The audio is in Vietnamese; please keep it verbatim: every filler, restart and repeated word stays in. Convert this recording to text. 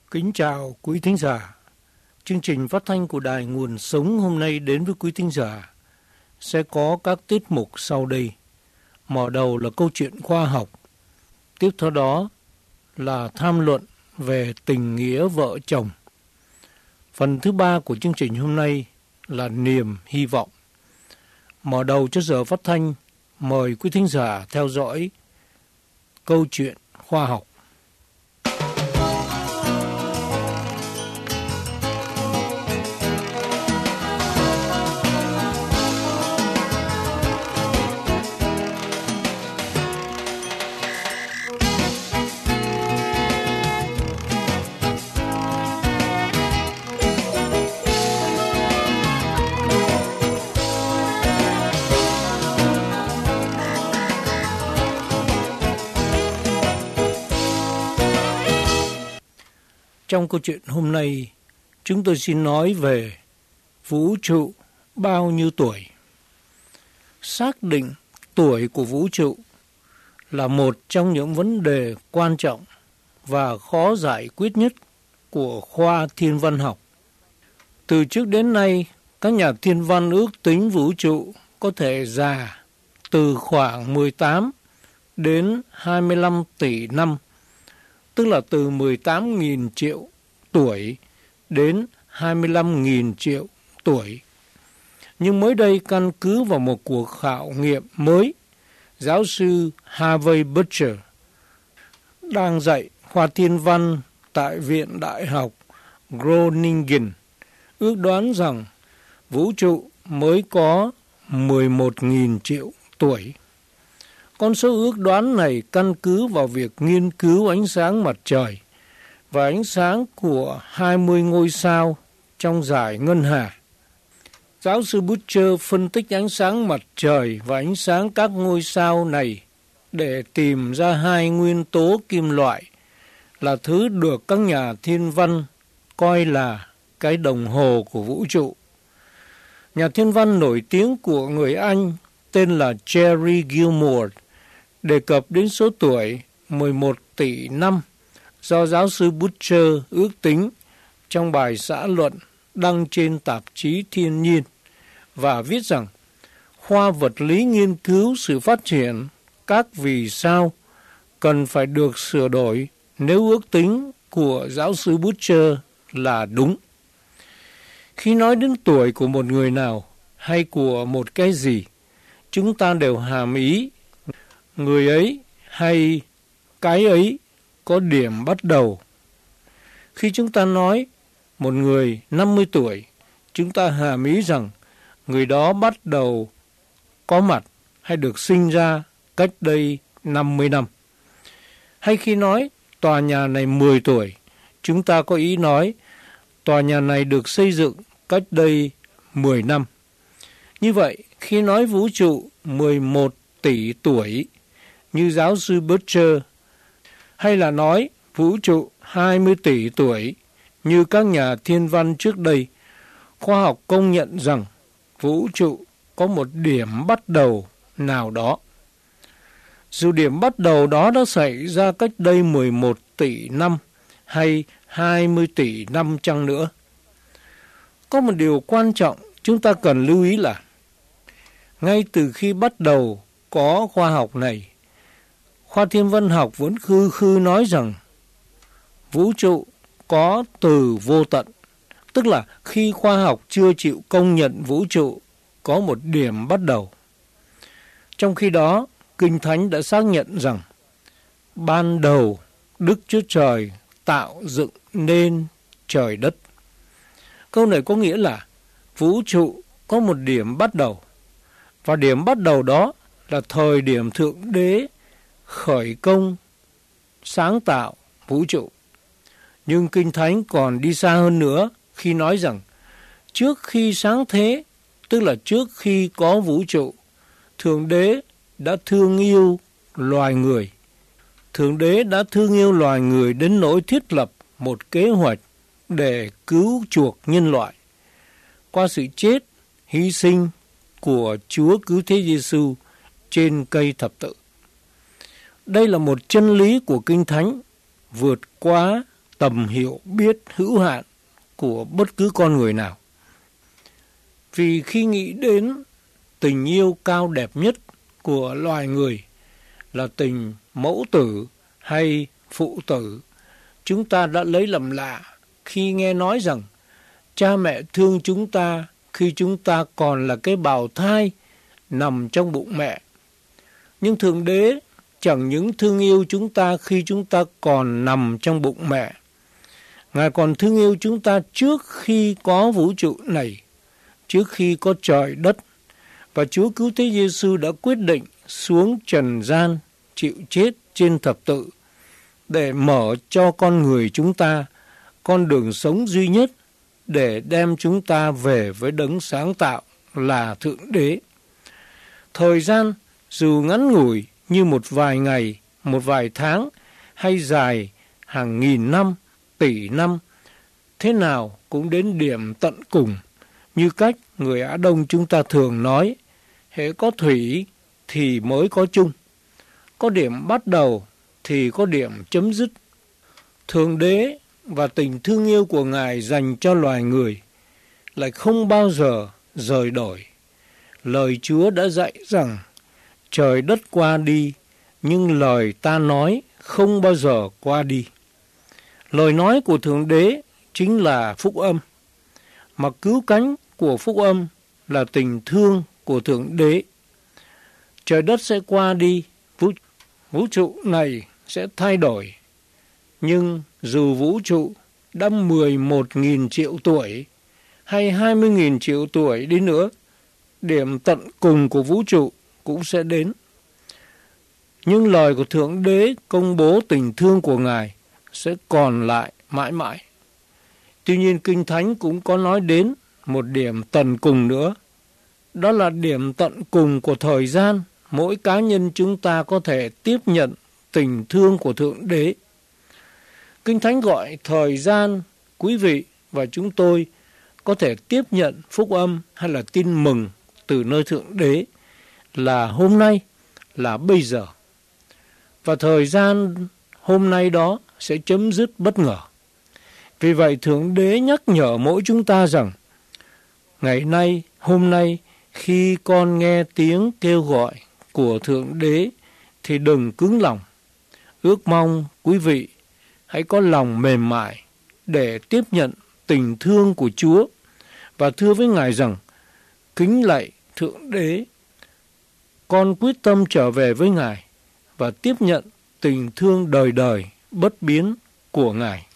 Kính chào quý thính giả. Chương trình phát thanh của Đài Nguồn Sống hôm nay đến với quý thính giả sẽ có các tiết mục sau đây. Mở đầu là câu chuyện khoa học. Tiếp theo đó là tham luận về tình nghĩa vợ chồng. Phần thứ ba của chương trình hôm nay là niềm hy vọng. Mở đầu cho giờ phát thanh, mời quý thính giả theo dõi câu chuyện khoa học. Trong câu chuyện hôm nay, chúng tôi xin nói về vũ trụ bao nhiêu tuổi. Xác định tuổi của vũ trụ là một trong những vấn đề quan trọng và khó giải quyết nhất của khoa thiên văn học. Từ trước đến nay, các nhà thiên văn ước tính vũ trụ có thể già từ khoảng mười tám đến hai mươi lăm tỷ năm, tức là từ mười tám nghìn triệu tuổi đến hai mươi lăm nghìn triệu tuổi. Nhưng mới đây, căn cứ vào một cuộc khảo nghiệm mới, giáo sư Harvey Butcher đang dạy khoa thiên văn tại Viện Đại học Groningen ước đoán rằng vũ trụ mới có mười một nghìn triệu tuổi. Con số ước đoán này căn cứ vào việc nghiên cứu ánh sáng mặt trời và ánh sáng của hai mươi ngôi sao trong dải ngân hà. Giáo sư Butcher phân tích ánh sáng mặt trời và ánh sáng các ngôi sao này để tìm ra hai nguyên tố kim loại là thứ được các nhà thiên văn coi là cái đồng hồ của vũ trụ. Nhà thiên văn nổi tiếng của người Anh tên là Jerry Gilmore đề cập đến số tuổi mười một tỷ năm do giáo sư Butcher ước tính trong bài xã luận đăng trên tạp chí Thiên nhiên và viết rằng khoa vật lý nghiên cứu sự phát triển các vì sao cần phải được sửa đổi nếu ước tính của giáo sư Butcher là đúng. Khi nói đến tuổi của một người nào hay của một cái gì, chúng ta đều hàm ý người ấy hay cái ấy có điểm bắt đầu. Khi chúng ta nói một người năm mươi tuổi, chúng ta hàm ý rằng người đó bắt đầu có mặt hay được sinh ra cách đây năm mươi năm. Hay khi nói tòa nhà này mười tuổi, chúng ta có ý nói tòa nhà này được xây dựng cách đây mười năm. Như vậy, khi nói vũ trụ mười một tỷ tuổi như giáo sư Butcher, hay là nói vũ trụ hai mươi tỷ tuổi như các nhà thiên văn trước đây, khoa học công nhận rằng vũ trụ có một điểm bắt đầu nào đó. Dù điểm bắt đầu đó đã xảy ra cách đây mười một tỷ năm hay hai mươi tỷ năm chăng nữa. Có một điều quan trọng chúng ta cần lưu ý là ngay từ khi bắt đầu có khoa học này, khoa thiên văn học vẫn khư khư nói rằng vũ trụ có từ vô tận, tức là khi khoa học chưa chịu công nhận vũ trụ có một điểm bắt đầu. Trong khi đó, Kinh Thánh đã xác nhận rằng ban đầu Đức Chúa Trời tạo dựng nên trời đất. Câu này có nghĩa là vũ trụ có một điểm bắt đầu, và điểm bắt đầu đó là thời điểm Thượng Đế khởi công sáng tạo vũ trụ. Nhưng Kinh Thánh còn đi xa hơn nữa khi nói rằng trước khi sáng thế, tức là trước khi có vũ trụ, Thượng Đế đã thương yêu loài người. Thượng Đế đã thương yêu loài người đến nỗi thiết lập một kế hoạch để cứu chuộc nhân loại qua sự chết, hy sinh của Chúa Cứu Thế Giêsu trên cây thập tự. Đây là một chân lý của Kinh Thánh vượt quá tầm hiểu biết hữu hạn của bất cứ con người nào. Vì khi nghĩ đến tình yêu cao đẹp nhất của loài người là tình mẫu tử hay phụ tử, chúng ta đã lấy làm lạ khi nghe nói rằng cha mẹ thương chúng ta khi chúng ta còn là cái bào thai nằm trong bụng mẹ. Nhưng Thượng Đế chẳng những thương yêu chúng ta khi chúng ta còn nằm trong bụng mẹ, Ngài còn thương yêu chúng ta trước khi có vũ trụ này, trước khi có trời đất. Và Chúa Cứu Thế Giêsu đã quyết định xuống trần gian chịu chết trên thập tự để mở cho con người chúng ta con đường sống duy nhất để đem chúng ta về với đấng sáng tạo là Thượng Đế. Thời gian dù ngắn ngủi như một vài ngày, một vài tháng hay dài hàng nghìn năm, tỷ năm, thế nào cũng đến điểm tận cùng, như cách người Á Đông chúng ta thường nói, hễ có thủy thì mới có chung, có điểm bắt đầu thì có điểm chấm dứt. Thượng Đế và tình thương yêu của Ngài dành cho loài người lại không bao giờ rời đổi. Lời Chúa đã dạy rằng trời đất qua đi, nhưng lời ta nói không bao giờ qua đi. Lời nói của Thượng Đế chính là phúc âm, mà cứu cánh của phúc âm là tình thương của Thượng Đế. Trời đất sẽ qua đi, vũ, vũ trụ này sẽ thay đổi, nhưng dù vũ trụ đã mười một nghìn triệu tuổi hay hai mươi nghìn triệu tuổi đi nữa, điểm tận cùng của vũ trụ cũng sẽ đến. Nhưng lời của Thượng Đế công bố tình thương của Ngài sẽ còn lại mãi mãi. Tuy nhiên, Kinh Thánh cũng có nói đến một điểm tận cùng nữa. Đó là điểm tận cùng của thời gian mỗi cá nhân chúng ta có thể tiếp nhận tình thương của Thượng Đế. Kinh Thánh gọi thời gian quý vị và chúng tôi có thể tiếp nhận phúc âm hay là tin mừng từ nơi Thượng Đế là hôm nay, là bây giờ. Và thời gian hôm nay đó sẽ chấm dứt bất ngờ. Vì vậy Thượng Đế nhắc nhở mỗi chúng ta rằng ngày nay, hôm nay, khi con nghe tiếng kêu gọi của Thượng Đế thì đừng cứng lòng. Ước mong quý vị hãy có lòng mềm mại để tiếp nhận tình thương của Chúa và thưa với Ngài rằng: kính lạy Thượng Đế, con quyết tâm trở về với Ngài và tiếp nhận tình thương đời đời bất biến của Ngài.